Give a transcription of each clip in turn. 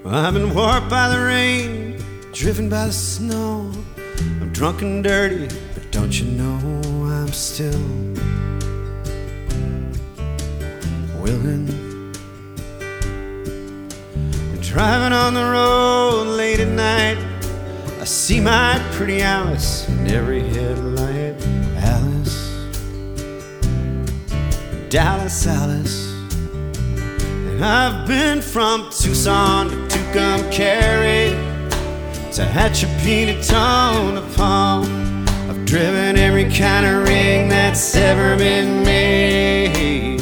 I've been warped by the rain, driven by the snow. I'm drunk and dirty, but don't you know I'm still willing. And driving on the road late at night, I see my pretty Alice in every headlight. Alice, Dallas Alice. And I've been from Tucson to Tucumcari to Hatchapeta, Tonopah. I've driven every kind of rig that's ever been made.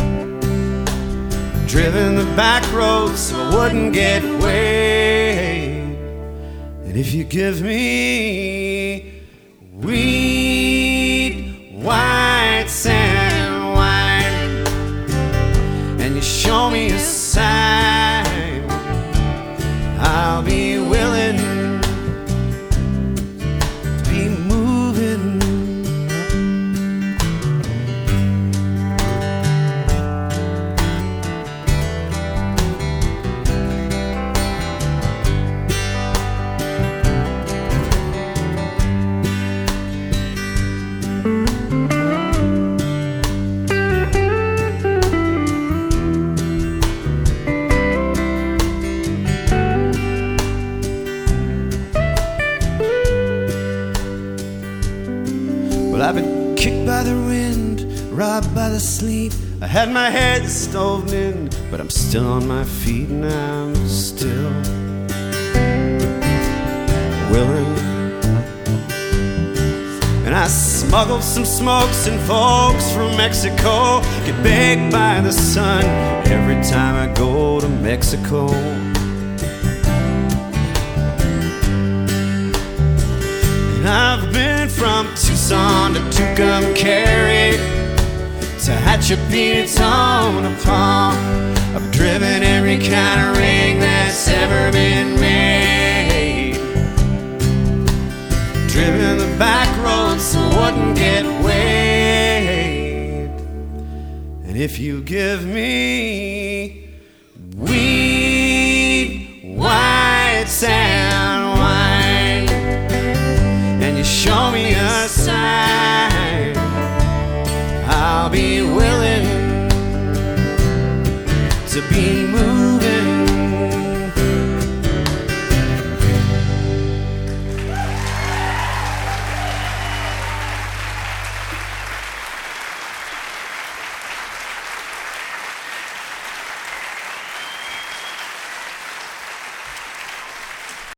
I've driven the back roads so I wouldn't get weighed. And if you give me wheat, white sand wine, and you show me a sign, I'll be willing to be moving. Well, I've been kicked by the wind, robbed by the sleet. I had my head stove in, but I'm still on my feet and I'm still willing. And I smuggled some smokes and folks from Mexico, get baked by the sun every time I go to Mexico. And I've been from Tucson to Tucumcari to Hatchapeta, Tonopah. I've driven every kind of rig that's ever been made. Driven the back roads so I wouldn't get weighed. And if you give me wheat, white sand,